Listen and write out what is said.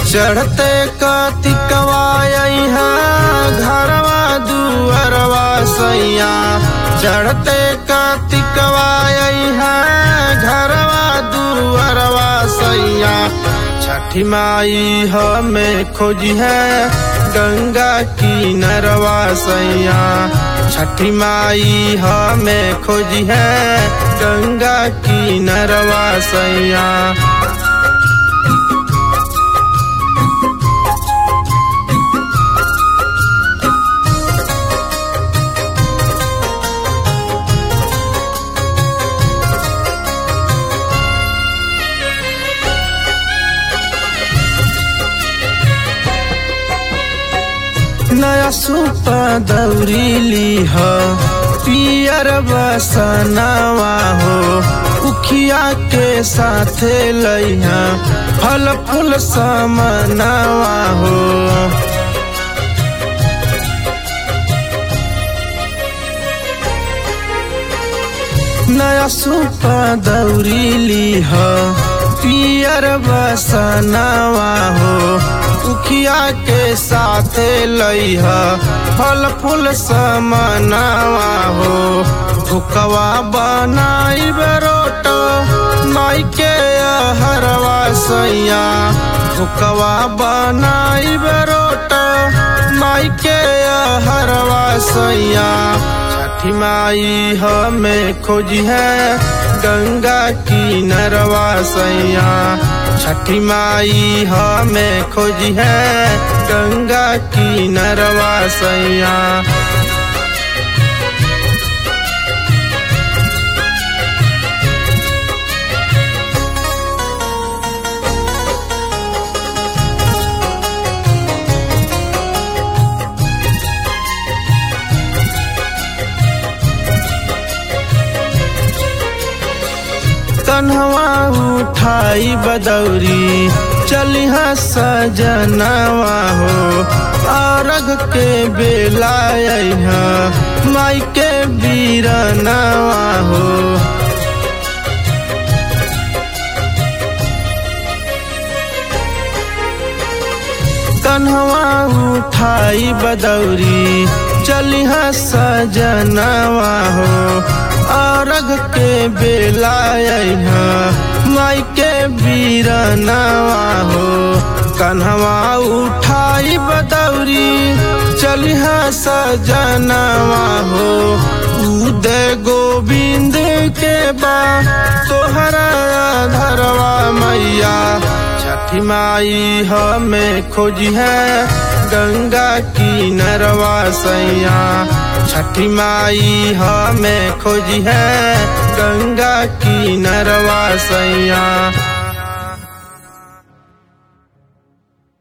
चढ़ते कार्तिकवा अइहा घरवा दुअरवा सैया। चढ़ते कार्तिकवा अइहा घरवा दुअरवा सैया। छठी माई हमें खोजी है गंगा की नरवा सैया। छठी माई हमें खोजी है गंगा की नरवा सैया। नया सूपा दौरी लीह पियर बसनवा हो। उखिया के साथे लइहा फल फूल समनवा हो। नया सूपा दौरी लीह पियर बसनवा हो। उखिया के साथे लइहा फल फूल समनवा हो। भुकवा बनाई बरोट माई के हरवा सैया। भुकवा बनाई बरोट माई के हरवा सैया। छठी माई हमें खोजी है गंगा की नरवा सैया। छठी माई हमें खोजी है गंगा की नरवा सैया। कन्हवा उठाई बदौरी चलिहा सजनवा हो। अरग के बेला अइहा माई के बीरनवा हो। कन्हवा उठाई बदौरी चलिहा सजनवा हो। अरग के बेला अइहा माई के बीरनवा हो। कन्हवा उठाई बदौरी चलिहा सजनवा हो। उदय गोविंद के बा तोहरा धरवा मैया। छठी माई हमें खोजी है गंगा की नरवा सैया। छठी माई हमें खोजी है गंगा की नरवा सैया।